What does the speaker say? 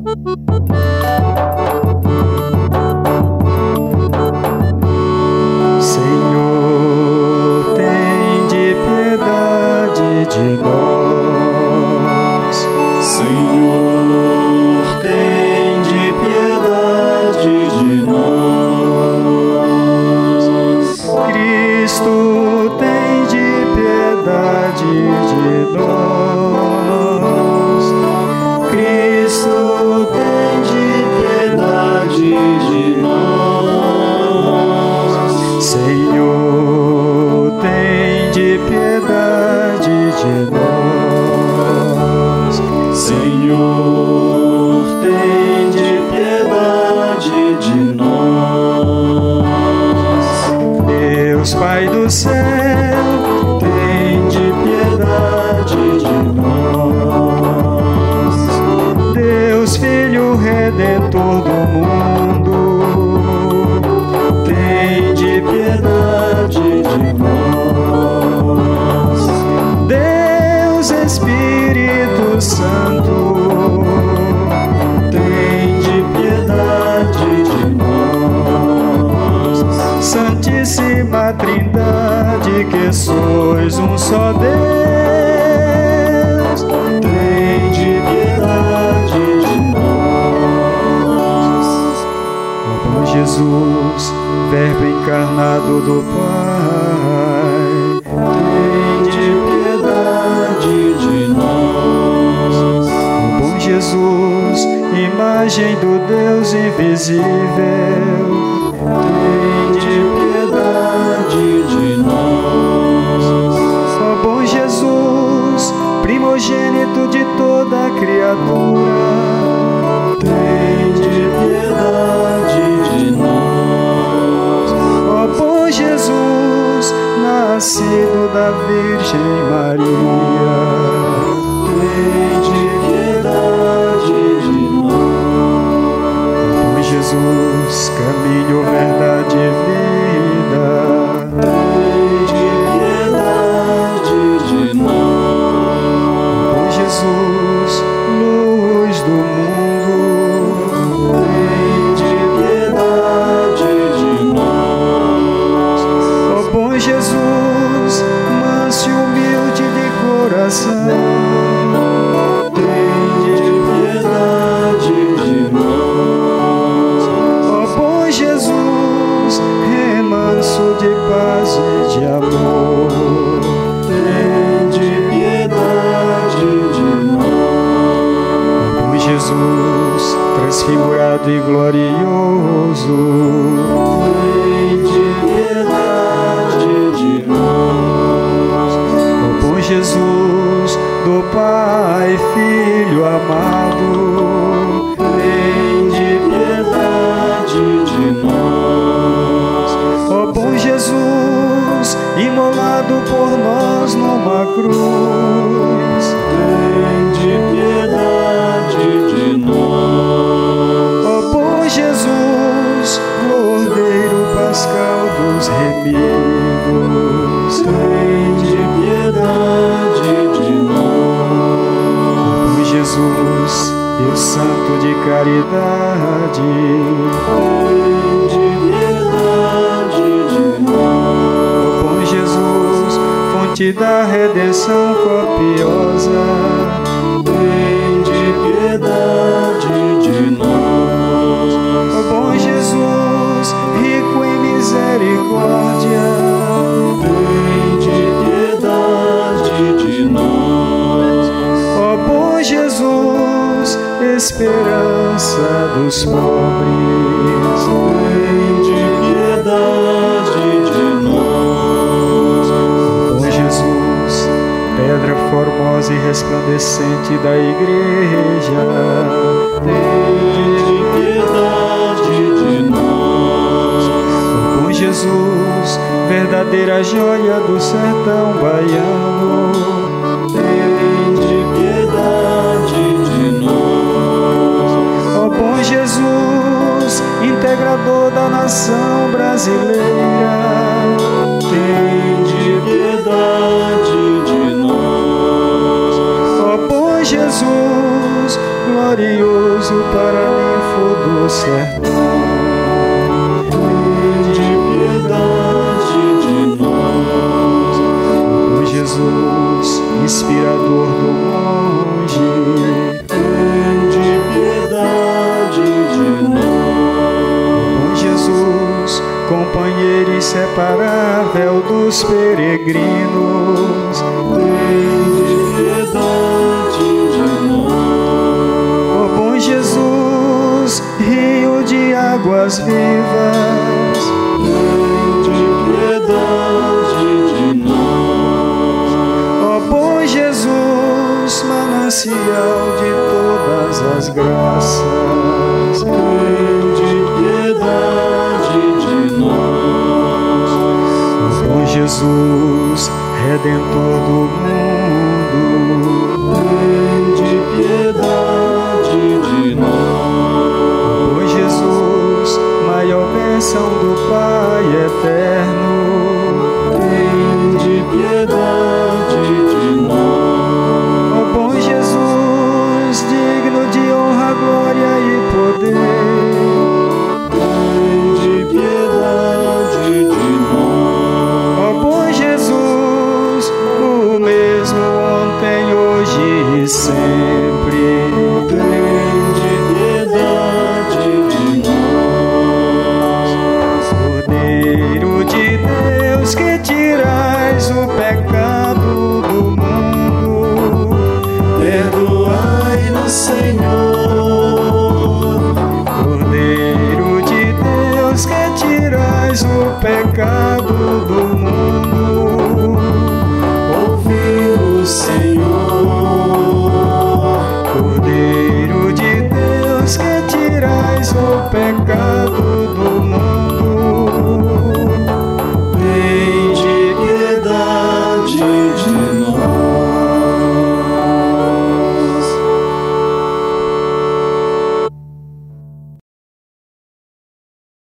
Senhor, tende piedade de nós. Senhor, tende piedade de nós. Cristo, tende piedade de nós. Cristo, tende piedade de nós. Senhor, tende piedade de nós. Senhor, tende piedade de nós. Deus Pai do céu, Tende piedade de nós. Deus Filho Redentor do mundo, Tende piedade de nós. Deus Espírito Santo, Tende piedade de nós. Santíssima Trindade, que sois um só Deus, Tende piedade de nós. ó bom Jesus, Verbo encarnado do Pai, Tende piedade de nós. ó bom Jesus, imagem do Deus invisível, Tende piedade de nós. ó bom Jesus, primogênito de toda a criatura, Tende piedade de nós. ó bom Jesus, nascido da Virgem Maria, Tende piedade de nós. ó bom Jesus, caminho, verdade e vida, Tende piedade de nós. ó Jesus, luz do mundo, Tende piedade de nós. ó bom Jesus, manso e humilde de coração, Tende piedade de nós. ó bom Jesus, remanso de paz e de amor, Tende piedade de nós. ó bom Jesus, transfigurado e glorioso, Tende piedade de nós. ó bom Jesus, do Pai, Filho amado, Tende piedade de nós. ó bom Jesus, imolado por nós numa cruz, Tende piedade de nós. ó bom Jesus, Cordeiro Pascal dos remidos, Tende piedade de nós. ó Jesus, Deus Santo de caridade, Tende piedade de nós. ó bom Jesus, fonte da redenção copiosa, Tende piedade de nós. ó bom Jesus, rico em misericórdia, Tende piedade de nós. ó bom Jesus, esperança dos pobres, Tende piedade de nós. ó Jesus, pedra formosa e resplandecente da igreja, Tende piedade de nós. ó bom Jesus, verdadeira joia do sertão baiano, Tende piedade de nós. ó bom Jesus, integrador da nação brasileira, Tende piedade de nós. ó bom Jesus, Jesus, glorioso paraninfo do sertão. Tende piedade de nós. Ó Jesus, inspirador do monge, Tende piedade de nós. ó Jesus, companheiro inseparável dos peregrinos, Tende piedade de nós. ó bom Jesus, rio de águas vivas, Tende piedade de nós. ó bom Jesus, manancial de todas as graças, Tende piedade de nós. ó bom Jesus, redentor do mundo, Tende piedade de nós. ó Jesus, maior bênção do Pai eterno, Tende piedade de nós. ó bom Jesus, digno de honra, glória e poder, Tende piedade de nós. ó bom Jesus, o mesmo ontem, hoje e sempre. Tende piedade de nós. Cordeiro de Deus, que tirais o pecado do mundo, Perdoai-nos, Senhor. Cordeiro de Deus, que tirais o pecado do mundo, Ouvi-nos, Senhor. Cordeiro